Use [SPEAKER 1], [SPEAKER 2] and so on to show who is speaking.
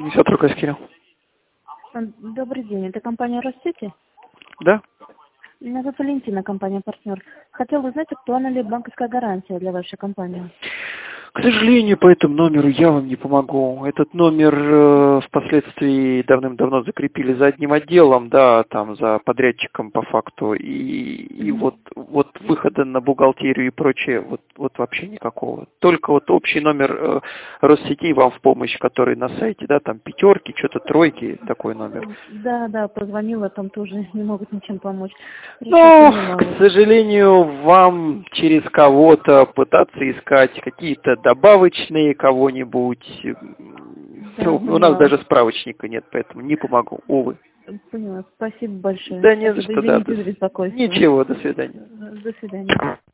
[SPEAKER 1] Администратор Каскирил.
[SPEAKER 2] Добрый день, это компания Россети?
[SPEAKER 1] Да?
[SPEAKER 2] Меня зовут Валентина, компания «Партнер». Хотела узнать, актуальна ли банковская гарантия для вашей компании?
[SPEAKER 1] К сожалению, по этому номеру я вам не помогу. Этот номер впоследствии давным-давно закрепили за одним отделом, да, там за подрядчиком по факту. И вот выхода на бухгалтерию и прочее вот вообще никакого. Только вот общий номер Россетей вам в помощь, который на сайте, да, там пятерки, что-то тройки, такой номер.
[SPEAKER 2] Да, позвонила, там тоже не могут ничем помочь.
[SPEAKER 1] Но, к сожалению, вам через кого-то пытаться искать какие-то добавочные кого-нибудь.
[SPEAKER 2] Да,
[SPEAKER 1] У нас даже справочника нет, поэтому не помогу, увы.
[SPEAKER 2] Поняла, спасибо большое.
[SPEAKER 1] Да не за что, да.
[SPEAKER 2] Извините за беспокойство.
[SPEAKER 1] Ничего, до свидания.
[SPEAKER 2] До свидания.